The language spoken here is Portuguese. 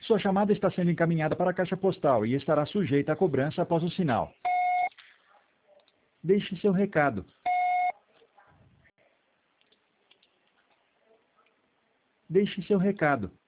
Sua chamada está sendo encaminhada para a caixa postal e estará sujeita a cobrança após o sinal. Deixe seu recado. Deixe seu recado.